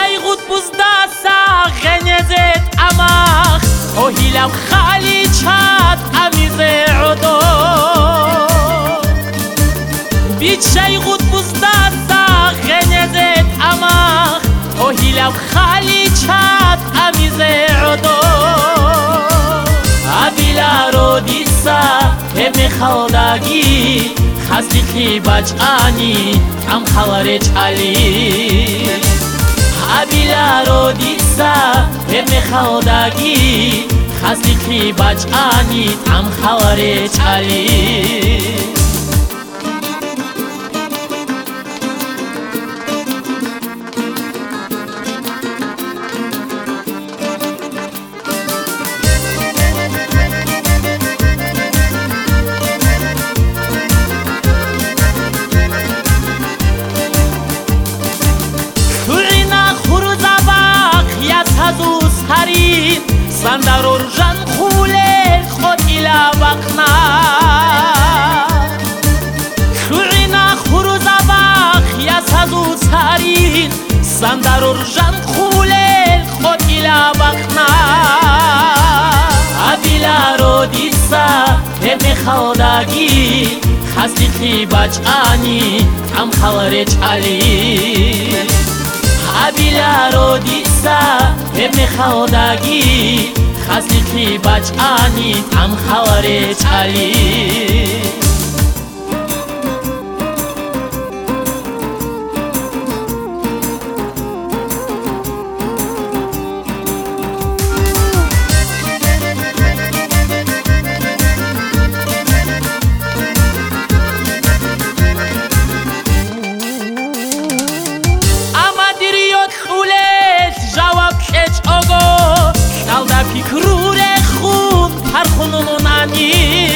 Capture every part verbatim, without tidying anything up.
شيغوت بوزداسا غنزت أماخ أهيلم خالي چات أميزة عدو بيت شيغوت بوزداسا غنزت أماخ أهيلم خالي چات أميزة عدو أبيلا روديسا هم خالداگي خاصی خی بچانی هم خالرچ علی حبیلا رو دیسا هم خالداگی خاصی خی بچانی هم خالرچ علی سندرور جان خوله خود ایلا بقنا شورینا خروز باخ یا سازو سارین سندرور جان خوله خود ایلا بقنا ابیلا رو دیسا هم خالداگی خاصی خی بچانی هم خالرچ علی ابیلا رو دیسا هم خالداگی خاصی خی بچانی هم خالرچ علی فکرور خون هر خونمونانی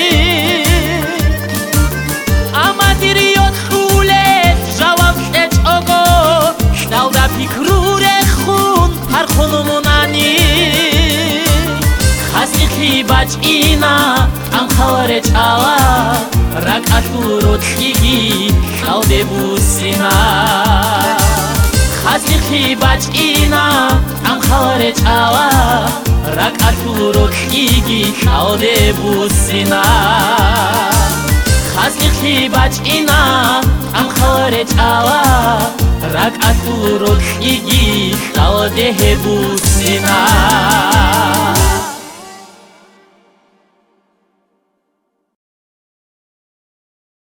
اما دیریوت خوله جواب کچ آگو شنال دا فکرور خون هر خونمونانی خاصی خی بچ اینا هم خالرچ آوا رک اتورو تیگی شالده بوسینا خاصی خی بچ اینا هم خالرچ آوا رک اتورو خیگی شالده بوسینا خاصی خی بچ اینا هم خالرچ آوا رک اتورو خیگی شالده بوسینا